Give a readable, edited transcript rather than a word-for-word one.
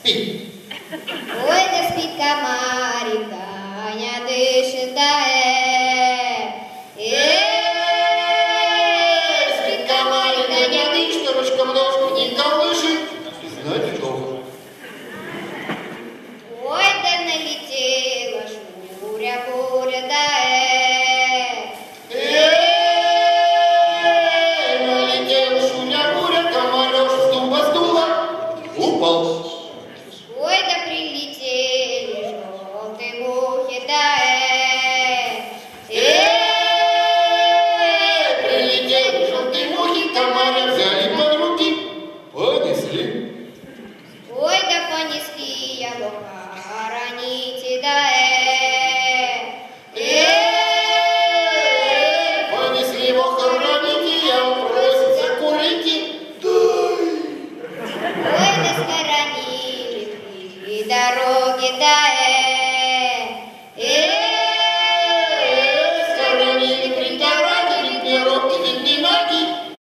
Спи. Ой, да спит комарик, да не дышит, да Спит комарик, да не дышит, ручком ножку не колышет. Знать что. Ой, да налетела буря, да налетела шуня-буря, комарёш с дуба сдула, упал. Ой, да прилетели желтые мухи, да прилетели желтые мухи, комаря взяли под руки, понесли. Ой, да понесли его хороните, да понесли его хоронить, я просится курить. Дай. Ой, да схоронили при дороге, да